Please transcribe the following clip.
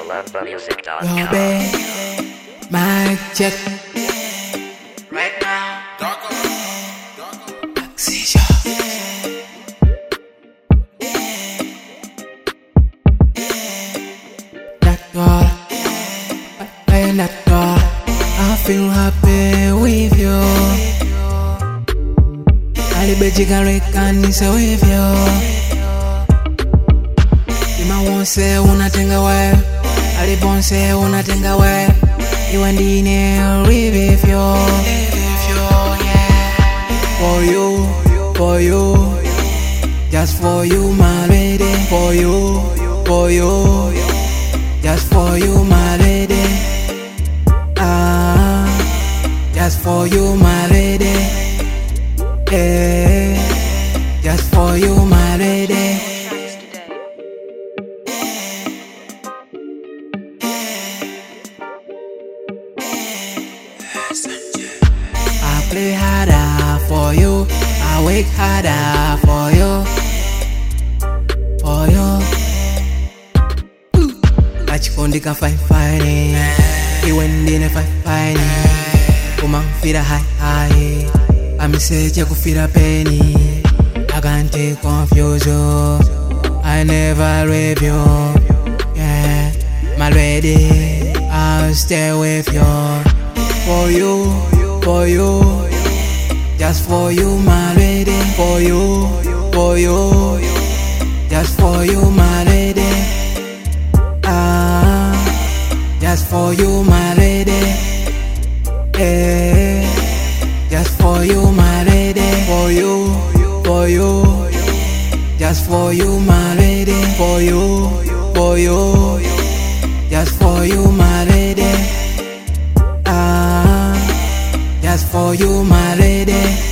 malembamusic.com. Yo, babe, mic check. Right now, Oxygen. Doctor, hey doctor, I feel happy with you. Alibejika rekanisa with you. Ima wonse unatenga wewe, alibonse unatenga wewe. Iwe ndine with you. For you, just for you, my lady. For you, just for you, my lady. Just for you, my lady. Just for you, my lady. I play harder for you, I work harder for you, Achikondika fine, iwe ndine fine, kumangfira high, amiseche kufira penny, I can't take confuse you, I never leave you, yeah, my lady, I'll stay with you, for you, just for you, my lady. For you, just for you, my lady. Just for you, my lady. Just for you, my lady. For you, just for you, my lady. For you, just for you, my lady. Just for you, my lady.